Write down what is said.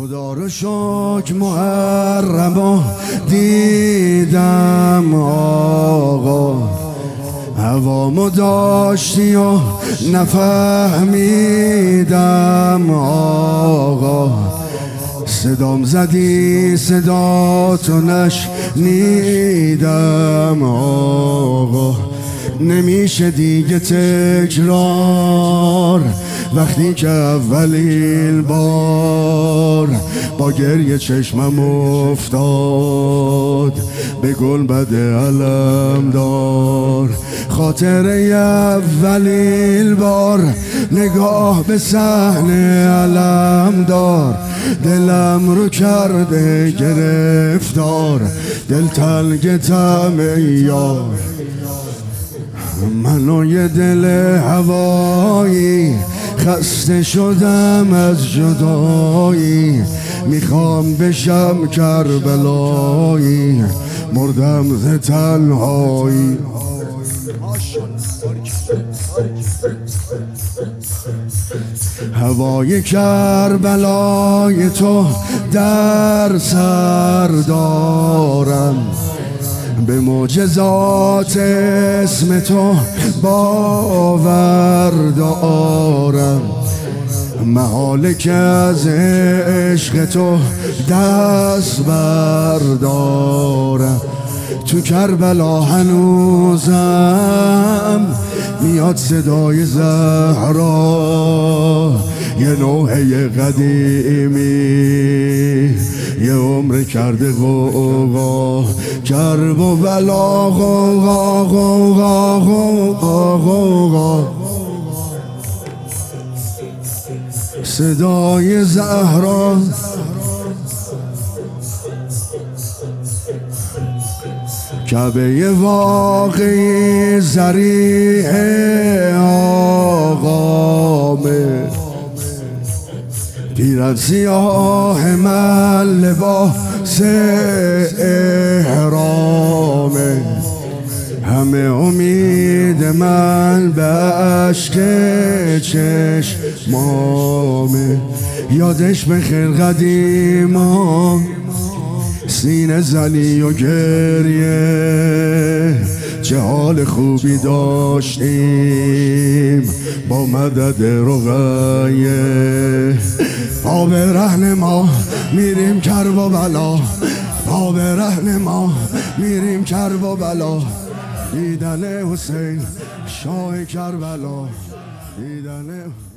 خدا رو شکر محرم دیدم آقا، هوامو داشتی و نفهمیدم آقا، صدام زدی صدا تو نشنیدم آقا، نمیشه دیگه تکرار وقتی که اولین بار با گریه چشمم افتاد به گنبد علمدار، خاطره اولین بار نگاه به صحنه علمدار، دلم رو کرده گرفتار، دلتنگ طمع یار، منو یه دل هوایی خسته شدم از جدایی، میخوام بشم کربلایی، مردم ز تنهایی. هوای کربلای تو در سر دارم، به معجزات اسم تو باور دارم، محاله که از عشق تو دست بردارم، تو کربلا هنوزم میاد صدای زهرا، یه نوحه قدیمی یه عمر کرده غوغا، کرب و بلا غوغا غوغا غوغا غوغا، صدای زهرا کعبه واقعی ذریع آقامه، پیرن سیاه من لباس احرامه، همه امید من به اشک چشمامه، یادش بخیر قدیما سینه زنی و گریه، چه حال خوبی داشتیم با مدد رقیه، پا به رهن ما میریم کرب و بلا، پا به رهن ما میریم کرب و بلا، دیدن حسین شاه کربلا، دیدن